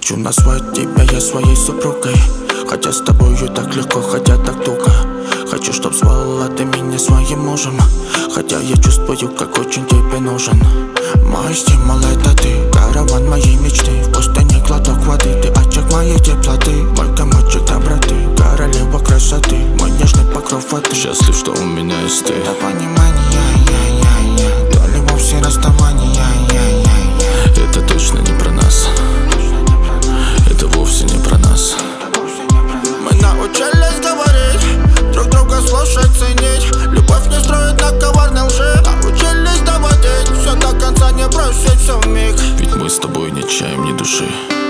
Хочу назвать тебя я своей супругой, хотя с тобою так легко, хотя так туго. Хочу, чтоб звала ты меня своим мужем, хотя я чувствую, как очень тебе нужен. Мой стимул это ты, караван моей мечты. В пустыне глоток воды, ты очаг моей теплоты. Мой комочек доброты, королева красоты, мой нежный покров воды. Счастлив, что у меня есть ты. Это понимание, то ли вовсе расставание. Это точно не про нас, это вовсе не про нас. Мы научились говорить, друг друга слушать, ценить. Любовь не строит на коварной лжи. Научились доводить все до конца, не бросить все вмиг. Ведь мы с тобой не чаем ни души.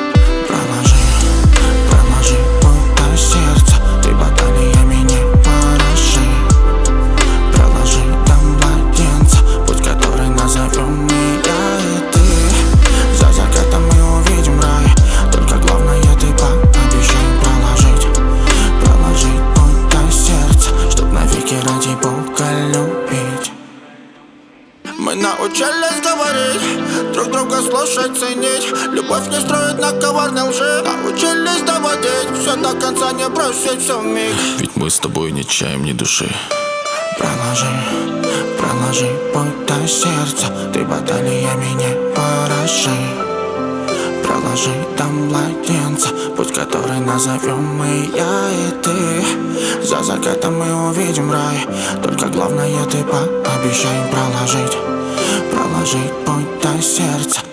Проложи путь до сердца, ты баталиями не поражи. Проложи там младенца, путь, который назовем я и ты. За закатом мы увидим рай, только главное ты пообещай проложить. Проложи путь до сердца, чтоб навеки ради Бога любить. Мы научились говорить, друг друга слушать, ценить. Любовь не строит на коварной лжи. Научились доводить все до конца, не бросить все вмиг. Ведь мы с тобой не чаем ни души. Проложи путь до сердца, ты баталиями не поражи. Проложи там младенца, путь, который назовем мы я и ты. За закатом мы увидим рай, только главное ты пообещай проложить. Проложить путь до сердца,